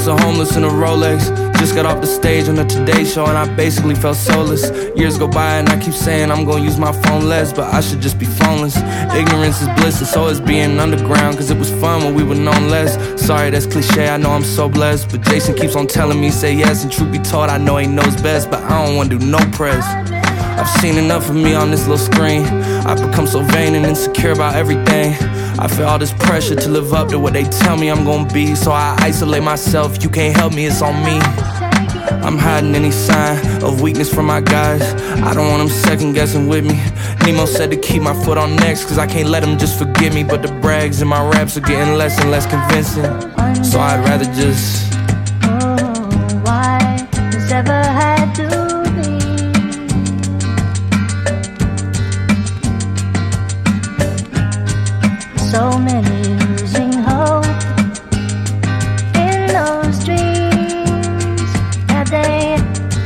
house of homeless in a Rolex. Just got off the stage on the Today Show and I basically felt soulless. Years go by and I keep saying I'm gonna use my phone less, but I should just be phoneless. Ignorance is bliss and so is being underground, cause it was fun when we were known less. Sorry, that's cliche, I know I'm so blessed, but Jason keeps on telling me say yes, and truth be told I know he knows best, but I don't wanna do no press. I've seen enough of me on this little screen. I've become so vain and insecure about everything. I feel all this pressure to live up to what they tell me I'm gonna be, so I isolate myself. You can't help me, it's on me. I'm hiding any sign of weakness from my guys. I don't want them second guessing with me. Nemo said to keep my foot on next, cause I can't let them just forget me. But the brags in my raps are getting less and less convincing, so I'd rather just why this ever had to be? So many losing hope in those dreams that they.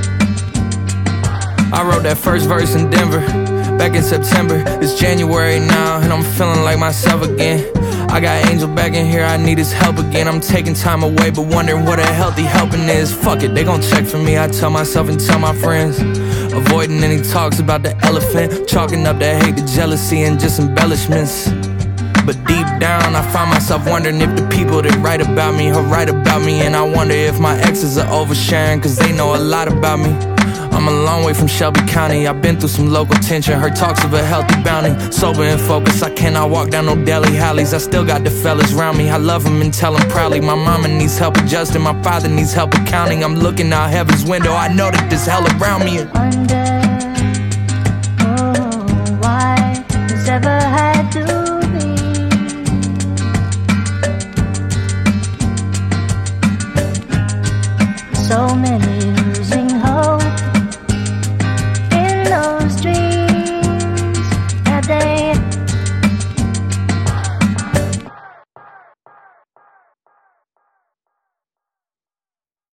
I wrote that first verse in Denver back in September. It's January now and I'm feeling like myself again. I got Angel back in here, I need his help again. I'm taking time away but wondering what a healthy helping is. Fuck it, they gon' check for me, I tell myself and tell my friends. Avoiding any talks about the elephant, chalking up the hate, the jealousy and just embellishments. But deep down I find myself wondering if the people that write about me are right about me. And I wonder if my exes are oversharing, cause they know a lot about me. I'm a long way from Shelby County, I've been through some local tension. Heard talks of a healthy bounty, sober and focused. I cannot walk down no deli alleys, I still got the fellas around me. I love them and tell them proudly. My mama needs help adjusting, my father needs help accounting. I'm looking out heaven's window, I know that there's hell around me.